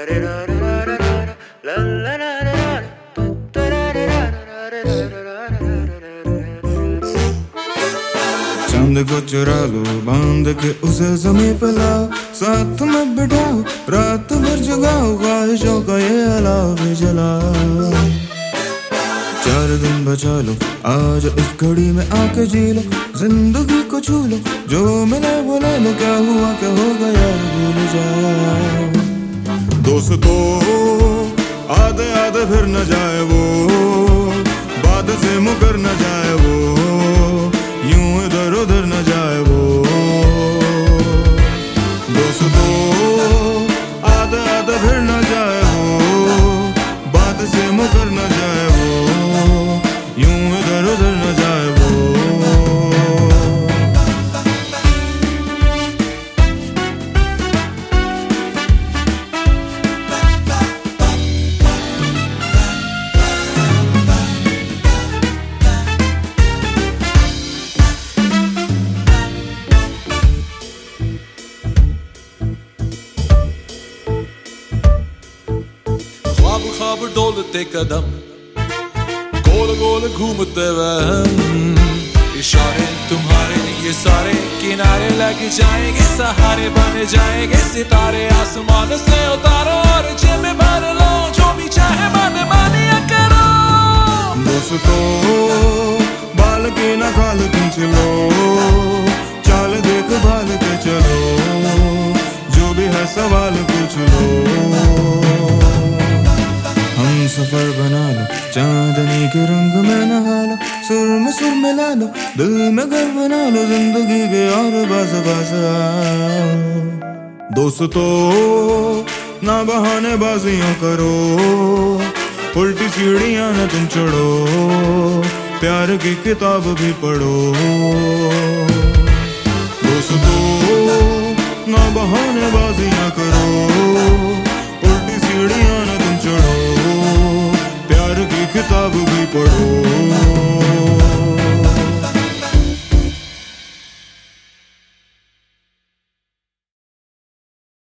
चांद को चुरा लो, बांध के उसे ज़मीं पे लाओ, साथ में बिठाओ, रात भर जगाओ, ख्वाहिशों का ये अलाव भी जलाओ। 4 दिन बचा लो, आज इस घड़ी में आके जी लो, जिंदगी को छू लो, जो मिले वो ले लो, क्या हुआ क्या हो गया भूल जाओ। दोस्तों आधे आधे फिर न जाए वो, बाद से मुकर न जाए वो, यूं इधर उधर न जाए वो। दोस्तों आधे आधे फिर न जाए वो, बाद से मुकर न जाए वो, यूं इधर उधर न जाए वो। ख्वाब डोलते कदम, गोल गोल घूमते वहम, इशारे तुम्हारे ये सारे, किनारे लग जाएंगे, सहारे बन जाएंगे सितारे, आसमान से उतारो और जेब में भर लो, जो भी चाहे मन मानिया करो। दोस्तों बाल की न खाल खींच लो, चाल देख भाल के चलो, जो भी है सवाल पूछ लो। हम सफर बना लो, चांदनी के रंग में नहा लो, सुर में सुर मिला लो, दिल में घर बना लो, जिंदगी के और बस बस आओ। दोस्तों ना बहाने बाजियां करो, उल्टी सीढ़ियां न तुम चढ़ो, प्यार की किताब भी पढ़ो। दोस्तों ना बहाने बाजियां करो,